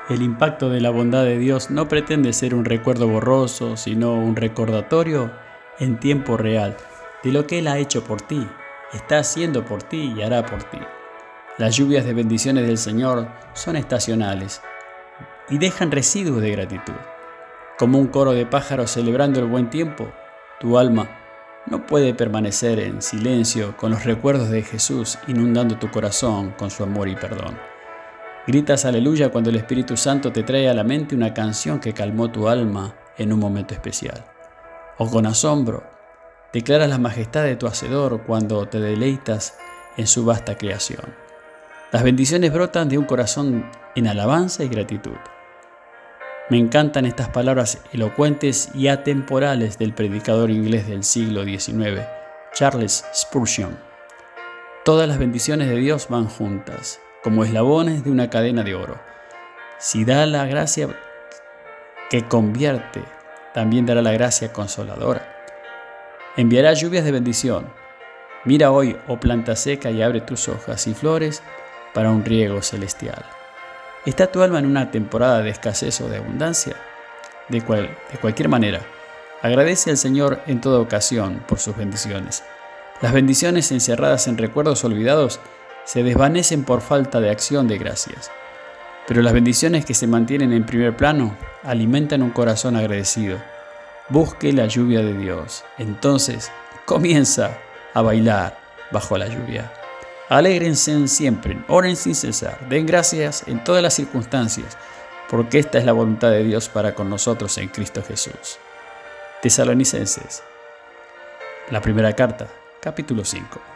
El impacto de la bondad de Dios no pretende ser un recuerdo borroso, sino un recordatorio en tiempo real de lo que Él ha hecho por ti, está haciendo por ti y hará por ti. Las lluvias de bendiciones del Señor son estacionales y dejan residuos de gratitud. Como un coro de pájaros celebrando el buen tiempo, tu alma no puede permanecer en silencio con los recuerdos de Jesús inundando tu corazón con su amor y perdón. Gritas aleluya cuando el Espíritu Santo te trae a la mente una canción que calmó tu alma en un momento especial. O con asombro, declaras la majestad de tu Hacedor cuando te deleitas en su vasta creación. Las bendiciones brotan de un corazón en alabanza y gratitud. Me encantan estas palabras elocuentes y atemporales del predicador inglés del siglo XIX, Charles Spurgeon. Todas las bendiciones de Dios van juntas, como eslabones de una cadena de oro. Si da la gracia que convierte, también dará la gracia consoladora. Enviará lluvias de bendición. Mira hoy, oh planta seca, y abre tus hojas y flores para un riego celestial. ¿Está tu alma en una temporada de escasez o de abundancia? De cualquier manera, agradece al Señor en toda ocasión por sus bendiciones. Las bendiciones encerradas en recuerdos olvidados se desvanecen por falta de acción de gracias. Pero las bendiciones que se mantienen en primer plano alimentan un corazón agradecido. Busque la lluvia de Dios. Entonces comienza a bailar bajo la lluvia. Alégrense siempre, oren sin cesar, den gracias en todas las circunstancias, porque esta es la voluntad de Dios para con nosotros en Cristo Jesús. Tesalonicenses, la primera carta, capítulo 5.